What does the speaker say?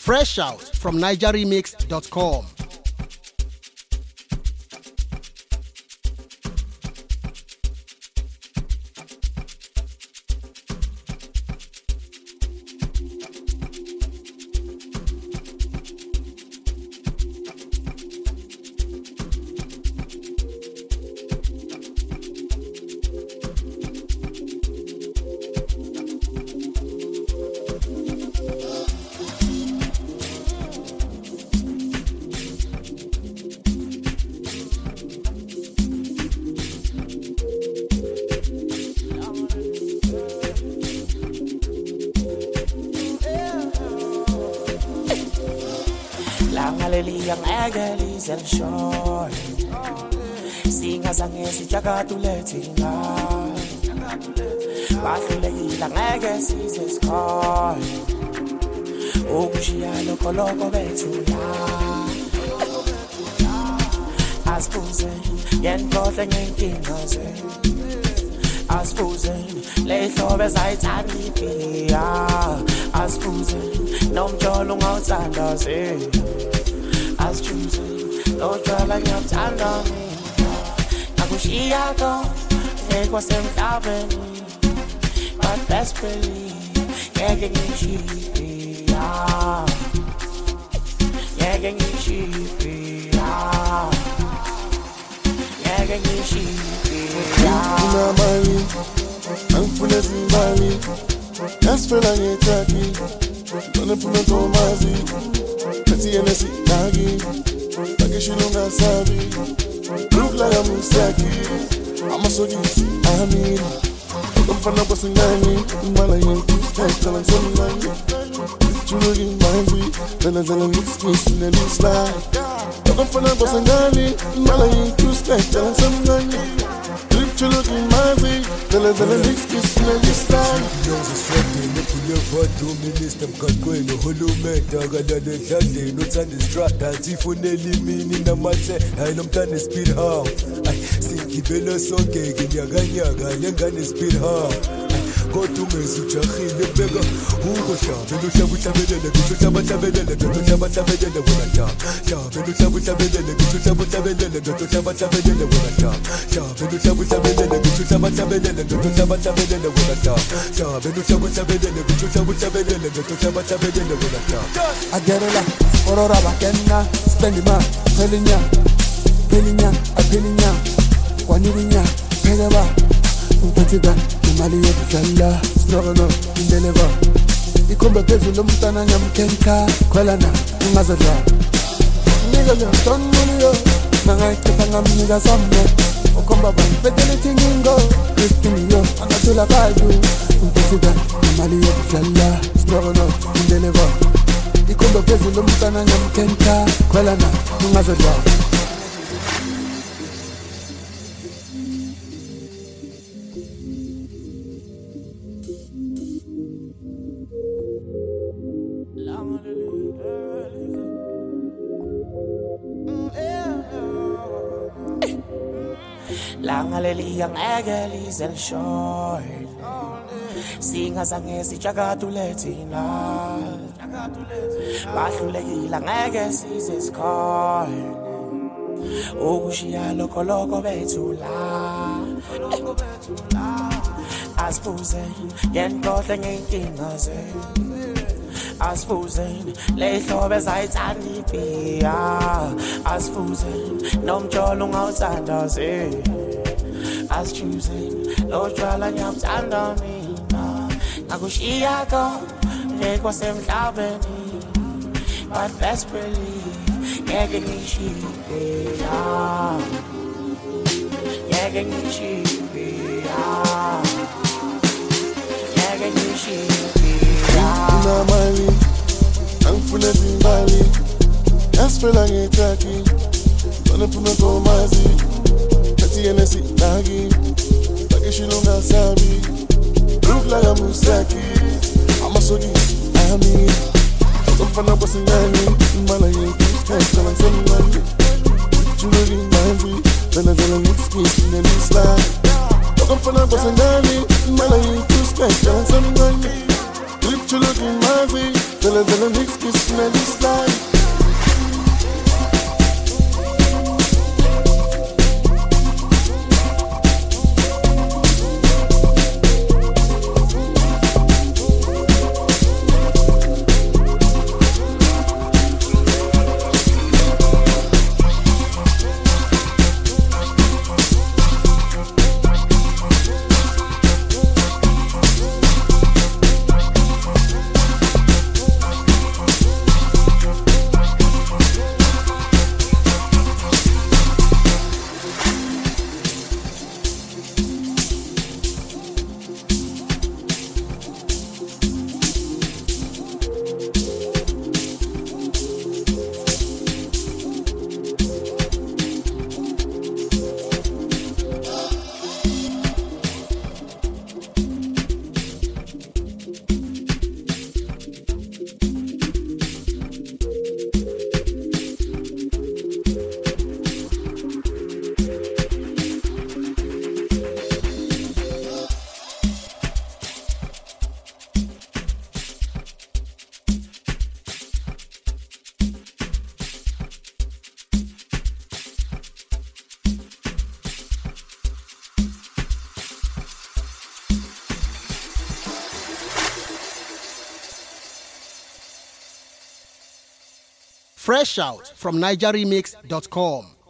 Fresh out from NigerRemix.com. Yang egelis el shoy Singa zangesi jakatuletina Bahlulekile ngegesis eskoy Ukushiya lokoloko bethula Asifuze yenkohle ngenkinga ze Asifuze lehlobo ezayithanda ipiya Asifuze nomjolo ungawuthanda ze As choosing, no trouble in your time on me. I wish he had gone, it was him loving me. But best believe, yeah, getting cheapy, yeah. Yeah, getting cheapy, yeah. Yeah, getting cheapy, yeah. I'm full of Zimbabwe. That's for like a turkey. Gonna put it on my Z. Pretty and I see Nagi, Pakishilunga Sabi, look like a Musaki. I'm a Sogis, I mean, I'm from the Bosangani, Malayan, Tell and Sunlight. You look in my way, then I tell a mixed kiss in the new slide. I'm from the Bosangani, Malayan, Tell and Sunlight. You look in my way, then I tell a mixed kiss in the new slide. Minister mkakwenu hulumeta gadade shade no tande strata tifuneli mini na mate ayino mtane speed half ay sinkibelo sonke nginyaganyaga lengane speed half go to mesujahile bega uko shabe lo shabu shabelele bisho shaba shabelele do shaba shabelele wona shabe lo shabu shabelele bisho shabu shabelele do shaba shabelele wona shabe lo shabu shabelele bisho shaba shabelele do shaba shabelele wona shabe lo shabu shabelele bisho shabu shabelele do shaba shabelele wona agerela orora bakena spendima pelinya kwanirinya peleba mpetiga mali yokudlala struggle indeleva ikhomba phezulu umntana nyamkenka khwelana ungazadla nigga le tonmuliyo nangayichitha ngamnika somne ukhomba banifeteleti ngingo kristiniyo angathula kayu mpetiga mali yokudlala struggle indeleva ikhomba phezulu umntana nyamkenka khwelana ungazadla Langaleli yang egelis el shoy Singa zangesi jakatuletina Bahlulekile ngegesis eskoy Ukushiya lokoloko bethula Asifuze yenkohle ngenkinga ze Asifuze lehlobo ezayithanda ipiya Asifuze nomjolo ungawuthanda ze As choosing, no trouble in your time on me. I wish he had gone, it was him loving me. But best believe, yeah, getting cheapy, yeah. Yeah, getting cheapy, yeah. Yeah, getting cheapy, yeah. I'm full of Zimbabwe. That's for like a turkey. Gonna put it on my Z. TNC Nagi, Pakishilunga Sabi, look like a Musaki. I'm a Sogis, I mean, I'm from the Bosangani, Malayan, Tell and Sunlight. You look in my way, then I tell a mixed kiss in the new slide. I'm from the Bosangani, Malayan, Tell and Sunlight. You look in my way, then I tell a mixed kissing and this life. Fresh out from NigerRemix.com.